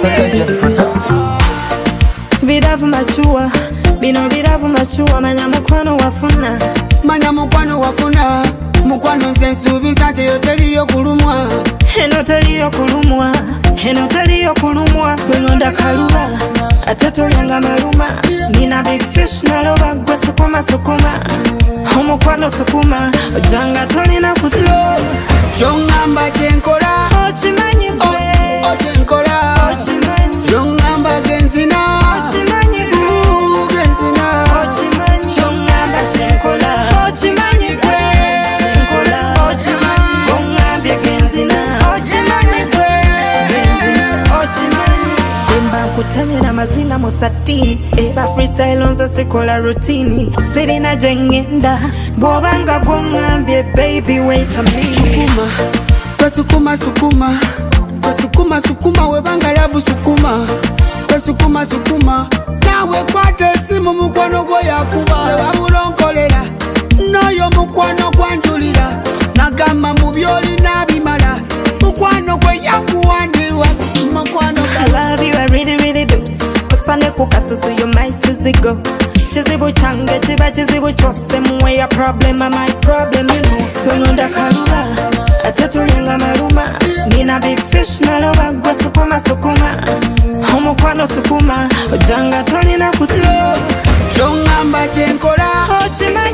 Biravu machua, bino biravu machua, manya mukwano wafuna. Manya mukwano wafuna, mukwano nze nsuubiza teriyo kulumwa. Eno teriyo kulumwa, eno teriyo kulumwa. Wenonda kaluba, ate tolyanga maluma. Nina big fish naloba gwe sukuma sukuma. Omukwano sukuma, ojanga tolina kutulo. Chongamba chenkola, ochimanyi gwe. Ochenkola, ochimanyi. Chongamba genzina, ochimanyi gwe. Genzina, ochimanyi. Chongamba chenkola, ochimanyi gwe. Chenkola, ochimanyi. Gongambye genzina, ochimanyi gwe. Genzina, ochimanyi. Demba kutemera mazina musatini. Eba freestyle onzo sikola routine. Sirina jengenda, bobanga gongambye baby wait a minute. Sukuma, sukuma, sukuma, sukuma, webanga labu sukuma. Sukuma, sukuma, nawe kwate simu mukwano gwo yakuba. Wabulonkolera, noyo mukwano gwanjulira. Nagamba mu byoli nabimala. Mukwano gwe yakuwandiwa. Mukwano I love you, I really, really do. Kusane kukasusu you might chizigo. Chizibu change, chiba chizibu chose. Mwe ya problem, my problem, you know. Wenonda kaluba, atatulenga maruma. Nina big fish naloba gwe sukuma sukuma. Omukwano sukuma, ojanga tolina kutulo. Chongamba chenkola, ochimanyi